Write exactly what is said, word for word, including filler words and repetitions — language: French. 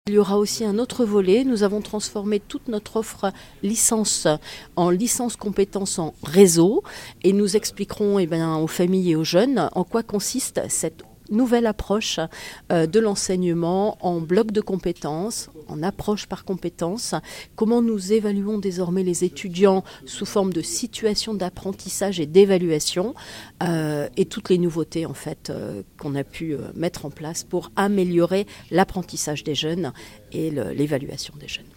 Il y aura aussi un autre volet. Nous avons transformé toute notre offre licence en licence compétences en réseau et nous expliquerons eh bien, aux familles et aux jeunes en quoi consiste cette nouvelle approche euh, de l'enseignement en bloc de compétences, en approche par compétences, comment nous évaluons désormais les étudiants sous forme de situation d'apprentissage et d'évaluation euh, et toutes les nouveautés en fait euh, qu'on a pu euh, mettre en place pour améliorer l'apprentissage des jeunes et le, l'évaluation des jeunes.